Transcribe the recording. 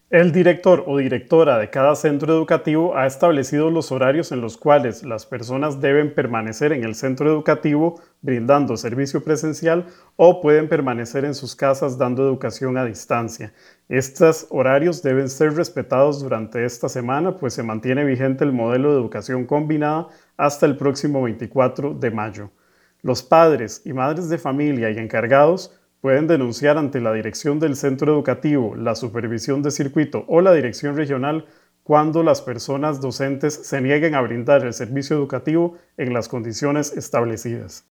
El director o directora de cada centro educativo ha establecido los horarios en los cuales las personas deben permanecer en el centro educativo brindando servicio presencial o pueden permanecer en sus casas dando educación a distancia. Estos horarios deben ser respetados durante esta semana, pues se mantiene vigente el modelo de educación combinada hasta el próximo 24 de mayo. Los padres y madres de familia y encargados pueden denunciar ante la dirección del centro educativo, la supervisión de circuito o la dirección regional cuando las personas docentes se nieguen a brindar el servicio educativo en las condiciones establecidas.